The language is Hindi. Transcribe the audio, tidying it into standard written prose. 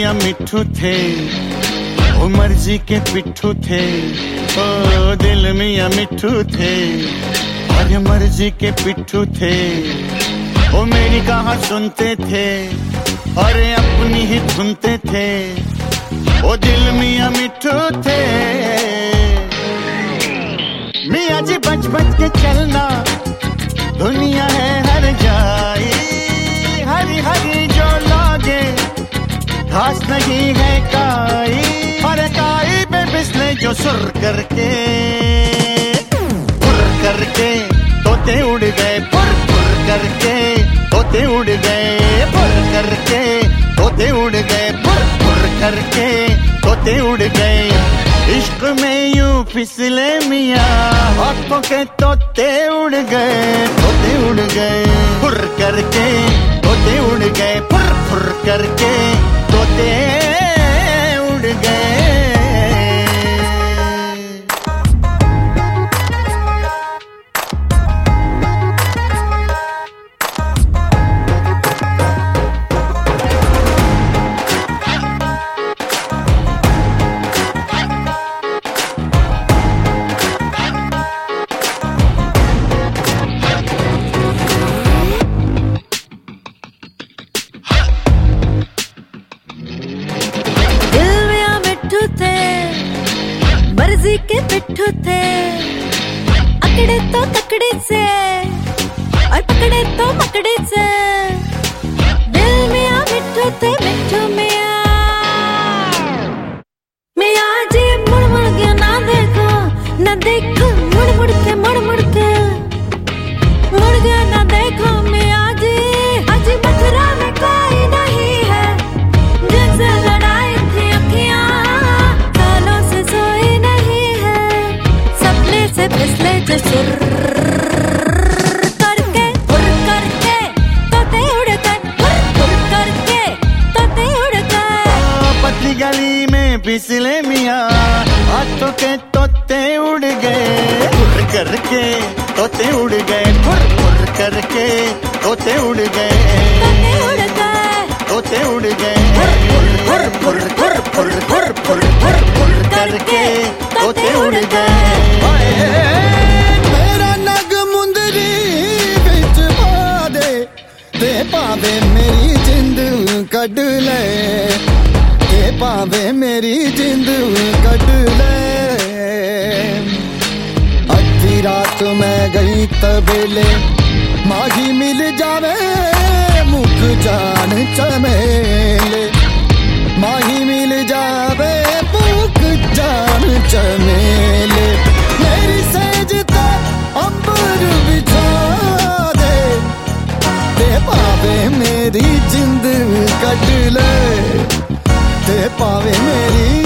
मियाँ मिट्ठू थे, ओ मर्जी के पिट्ठू थे। ओ दिल मियाँ मिट्ठू थे, अरे मर्जी के पिट्ठू थे। ओ मेरी कहाँ सुनते थे, अरे अपनी ही धुनते थे। ओ दिल मियाँ मिट्ठू थे। मियाँ जी बच बच के चलना, दुनिया है हर जाई। हरी हरी जो लागे, घास नहीं है काई। अरे काई पे फिसले जो सुर करके, पुर करके तोते उड़ गए। पुर पुर करके तोते उड़ गए। पुर करके तोते उड़ गए। पुर पुर करके तोते उड़ गए। इश्क में यूं फिसले मियाँ, हाथों के तोते उड़ गए। तोते उड़ गए। पुर करके तोते उड़ गए। पुर पुर करके तोते उड़ गए। मर्जी के पिट्ठू थे, अकड़े तो तकड़े से और पकड़े तो मकड़े से। दिल मियाँ मिट्ठू थे, मिट्ठू मियाँ। मियाँ जी मुड़ मुड़ के ना देखो, ना देखो मुड़ मुड़ के, मुड़ मुड़ के मुड़ गया ना देखो। मियाँ जी आज मथुरा में कोई नहीं है, जिनसे लड़ाई थी अखियाँ, सालों से सोई नहीं है। सपने से फिसले जो सुर करके, पुर करके तोते उड़ गए। पुर पुर करके तोते उड़ गए। पतली गली में फिसले मियाँ, हाथों के तोते उड़ गए। पुर करके तोते उड़ गए। पुर पुर करके तोते उड़ गए। तोते उड़ गए। तोते उड़ गए। पुर पुर पुर पुर पुर पुर पुर पुर पुर करके तोते उड़ गए। मेरा नग मुंदरी बिच पा दे, ते पावे मेरी जिंद कड ले। ते पावे मेरी जिंद कड ले। अद्धी रात मैं गई तबेले, माही मिल जावे मुख जान चमेले। माही मिल जावे मुख जान चमेले। मेरी सेजता अंबर बिछा दे, ते पावे मेरी जिंद कट ले। ते पावे मेरी